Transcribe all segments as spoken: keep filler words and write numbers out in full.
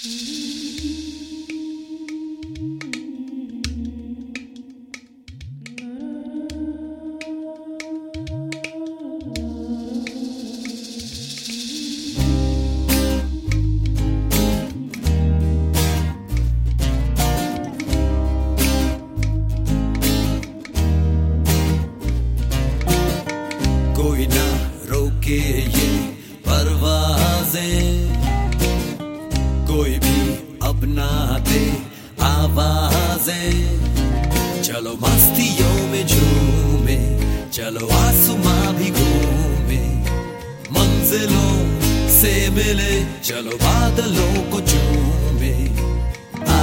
कोई ना रोके ये परवाज़ें, कोई भी अपना दे आवाज़ें। चलो मस्तियों में झूमे, चलो आसमां भी घूमे, मंजिलों से मिले, चलो बादलों को चूमे। आ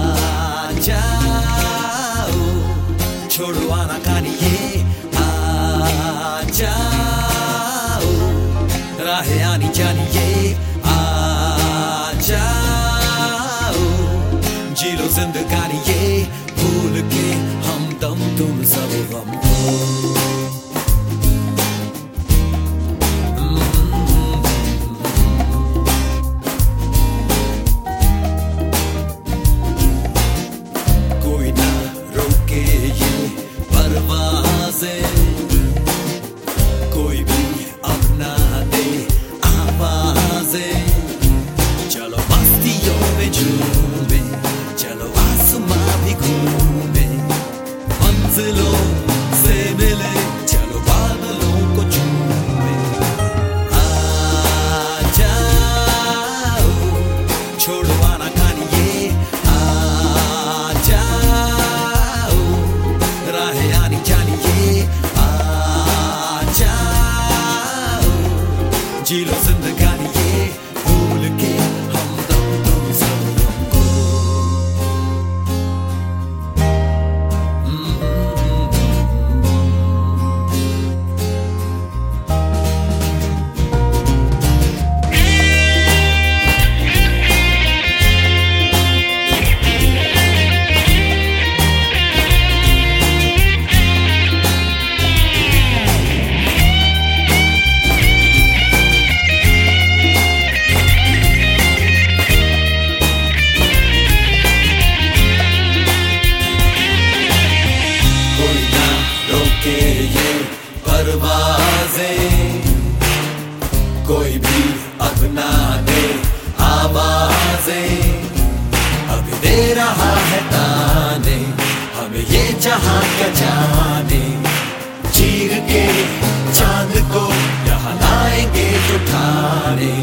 जाओ छोड़ो आनाकानी ये, आ जाओ राहें आनी जानी ये, आ जाओ जी लो जिंदगानी ये, भूल के हम दम तुम सब गम को। कोई ना रोके ये परवाज़ें, कोई भी अपना दे आवाज़ें। चलो मस्तियों में झूमे, चलो आसमां भी घूमे, मंजिलों से मिले, चलो बादलों को चूमे। आ जाओ छोड़ो आनाकानी ये, आ जाओ राहें आनी जानी ये, आ जाओ जी लो जिंदगानी ये, भूल के हम दम तुम सब हमको। कोई ना रोके ये परवाज़ें, कोई भी अपना दे आवाज़ें। अभी दे रहा है ताने हमें ये जहां क्या जाने, चीर के चांद को यहाँ लाएंगे उठाने।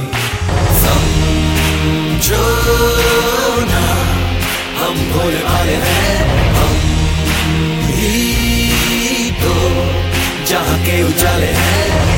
समझो ना हम भोले भाले हैं, हम ही तो जहाँ के उजाले हैं।